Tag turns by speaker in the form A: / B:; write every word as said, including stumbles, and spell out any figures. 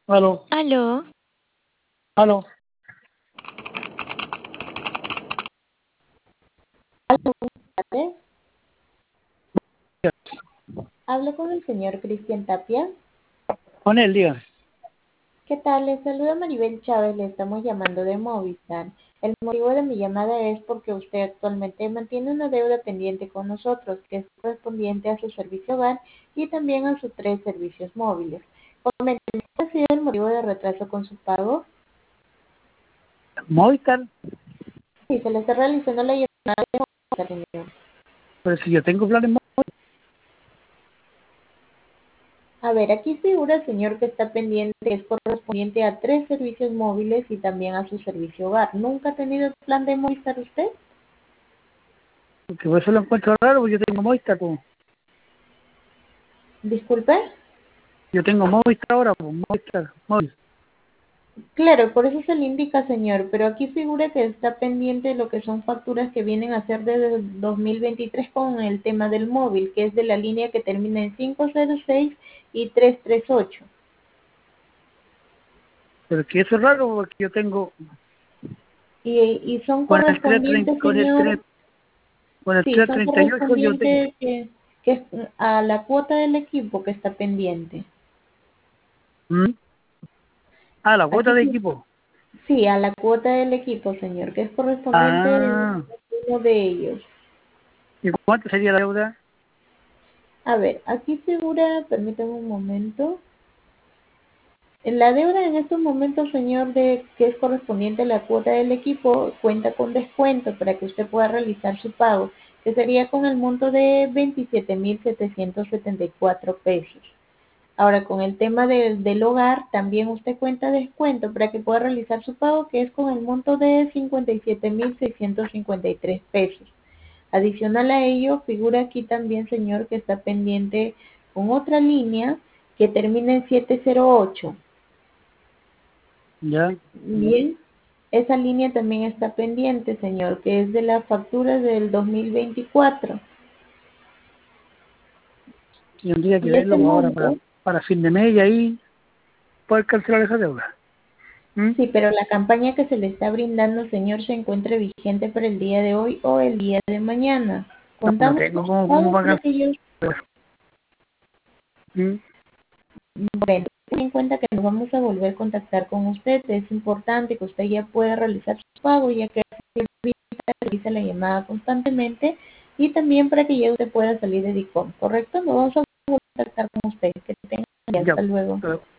A: Aló,
B: Aló,
A: aló.
C: tardes. Hablo con el señor Cristian Tapia.
A: Con él, diga.
C: ¿Qué tal? Les saluda Maribel Chávez, le estamos llamando de Movistar. El motivo de mi llamada es porque usted actualmente mantiene una deuda pendiente con nosotros, que es correspondiente a su servicio hogar y también a sus tres servicios móviles. Coménteme, ¿cuál ha sido el motivo de retraso con su pago?
A: Movistar,
C: Sí, se le está realizando la llamada de Movistar, señor.
A: pero si yo tengo planes Movistar,
C: A ver, aquí figura, señor, que está pendiente, es correspondiente a tres servicios móviles y también a su servicio hogar. ¿Nunca ha tenido el plan de Movistar usted?
A: porque por eso lo encuentro raro, porque yo tengo Movistar, pues.
C: Disculpe.
A: Yo tengo Movistar ahora, pues, Movistar, móvil.
C: Claro, por eso se le indica, señor, pero aquí figura que está pendiente lo que son facturas que vienen a ser desde el dos mil veintitrés con el tema del móvil, que es de la línea que termina en cinco cero seis y tres tres ocho.
A: Pero que eso es raro, porque yo tengo
C: Y, y son
A: con el tres treinta,
C: correspondientes,
A: con el
C: señor.
A: tres, con el
C: Sí,
A: tres
C: son
A: treinta y ocho yo tengo.
C: correspondientes que, que es a la cuota del equipo que está pendiente.
A: ¿Mm? Ah, la cuota
C: Aquí
A: de
C: sí,
A: equipo.
C: sí, a la cuota del equipo, señor, que es correspondiente
A: Ah,
C: a uno de ellos.
A: ¿y cuánto sería la deuda?
C: A ver, aquí figura, permítame un momento. La deuda en estos momentos, señor, de que es correspondiente a la cuota del equipo, cuenta con descuento para que usted pueda realizar su pago, que sería con el monto de veintisiete mil setecientos setenta y cuatro pesos. Ahora, con el tema del, del hogar, también usted cuenta descuento para que pueda realizar su pago, que es con el monto de cincuenta y siete mil seiscientos cincuenta y tres pesos. Adicional a ello, figura aquí también, señor, que está pendiente con otra línea que termina en siete cero ocho.
A: Ya,
C: Bien, esa línea también está pendiente, señor, que es de la factura del dos mil veinticuatro.
A: tendría que
C: Y este
A: verlo ahora para,
C: monto,
A: para fin de mes y ahí poder cancelar esa deuda. ¿Mm?
C: sí, pero la campaña que se le está brindando, señor, se encuentra vigente para el día de hoy o el día de mañana.
A: No, no
C: Contamos
A: tengo
C: con su
A: cómo, cómo
C: pago
A: pagar.
C: para que yo,
A: ¿Mm?
C: bueno, ten en cuenta que nos vamos a volver a contactar con usted. Es importante que usted ya pueda realizar su pago, ya que realiza la llamada constantemente y también para que ya usted pueda salir de DICOM, ¿correcto? Nos vamos a contactar con usted. Que tenga un día.
A: Ya,
C: Hasta luego.
A: pero